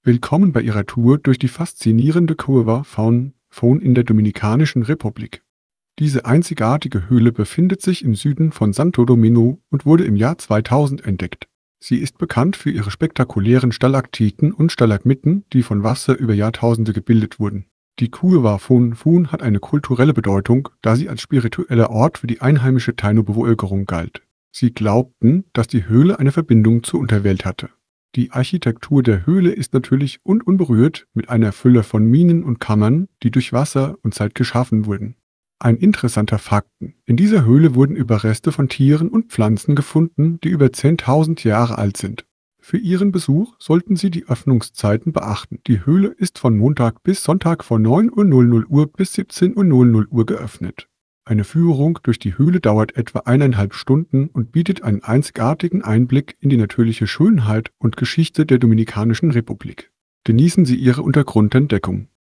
Willkommen bei Ihrer Tour durch die faszinierende Curva Faun in der Dominikanischen Republik. Diese einzigartige Höhle befindet sich im Süden von Santo Domingo und wurde im Jahr 2000 entdeckt. Sie ist bekannt für ihre spektakulären Stalaktiten und Stalagmiten, die von Wasser über Jahrtausende gebildet wurden. Die Curva Faun hat eine kulturelle Bedeutung, da sie als spiritueller Ort für die einheimische Taino-Bevölkerung galt. Sie glaubten, dass die Höhle eine Verbindung zur Unterwelt hatte. Die Architektur der Höhle ist natürlich und unberührt mit einer Fülle von Minen und Kammern, die durch Wasser und Zeit geschaffen wurden. Ein interessanter Fakt: In dieser Höhle wurden Überreste von Tieren und Pflanzen gefunden, die über 10.000 Jahre alt sind. Für Ihren Besuch sollten Sie die Öffnungszeiten beachten. Die Höhle ist von Montag bis Sonntag von 9:00 Uhr bis 17:00 Uhr geöffnet. Eine Führung durch die Höhle dauert etwa 1,5 Stunden und bietet einen einzigartigen Einblick in die natürliche Schönheit und Geschichte der Dominikanischen Republik. Genießen Sie Ihre Untergrundentdeckung.